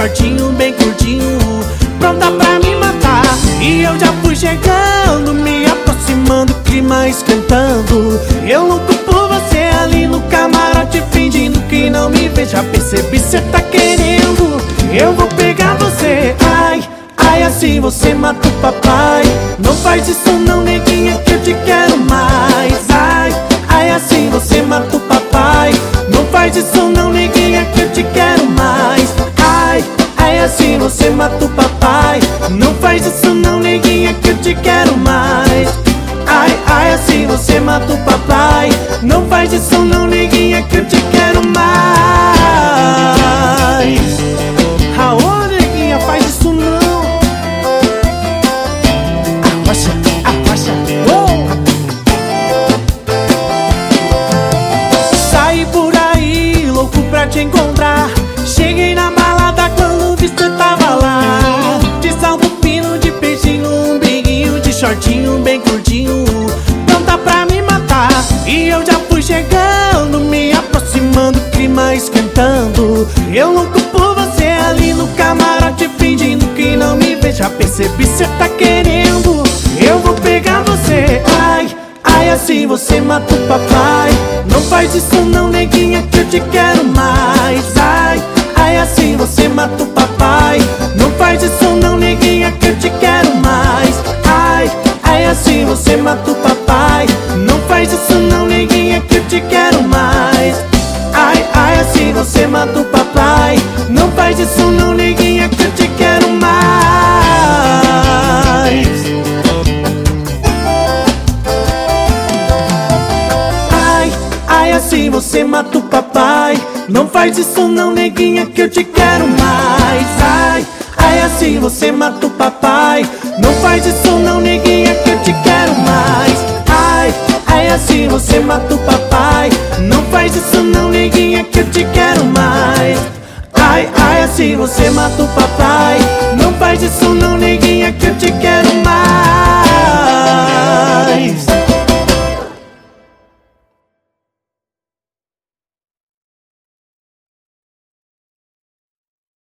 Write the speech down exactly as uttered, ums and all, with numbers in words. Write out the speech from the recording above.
shortinho bem curtinho, pronta pra me matar. E eu já fui chegando, me aproximando, clima esquentando. Eu louco por você ali no camarote, fingindo que não me vê. Já percebi, cê tá querendo, eu vou pegar você. Ai, ai, assim você mata o papai. Não faz isso não, neguinha, que eu te quero mais. Ai, ai, assim você mata o papai. Não faz isso não, neguinha, que eu te quero mais. Ai, ai, assim você mata o papai. Não faz isso não, neguinha, que eu te quero mais. Ai, ai, assim você mata o papai. Não faz isso não, neguinha, que eu te quero mais. Aô, neguinha, faz isso não. Arrocha, arrocha, uou. Saí por aí, louco pra te encontrar. Cheguei na balada quando vi cê tava lá. De salto fino, de peixinho, um briguinho, de shortinho bem curtinho, pronta pra me matar. E eu já fui chegando, me aproximando, clima esquentando. Eu louco por você ali no camarote, fingindo que não me vê. Já percebi, cê tá querendo, eu vou pegar você. Ai, ai, assim você mata o papai. Não faz isso não, neguinha, que eu te quero mais. Ai, ai, assim você mata o papai. Não faz isso não, neguinha, que eu te quero mais. Ai, ai, assim você mata o papai. Não faz isso não, neguinha, que eu te quero mais. Ai, ai, assim você mata o papai. Não faz isso não, neguinha, que eu te quero mais. Ai, ai, assim você mata o papai. Não faz isso não, neguinha, que eu te quero mais. Ai, ai, assim você mata o papai. Não faz isso não, neguinha, que eu te quero mais. Ai, ai, assim você mata o papai. Não faz isso não, neguinha, que eu te quero mais. Ai, ai, assim você mata o papai. Não faz isso não, neguinha, que eu te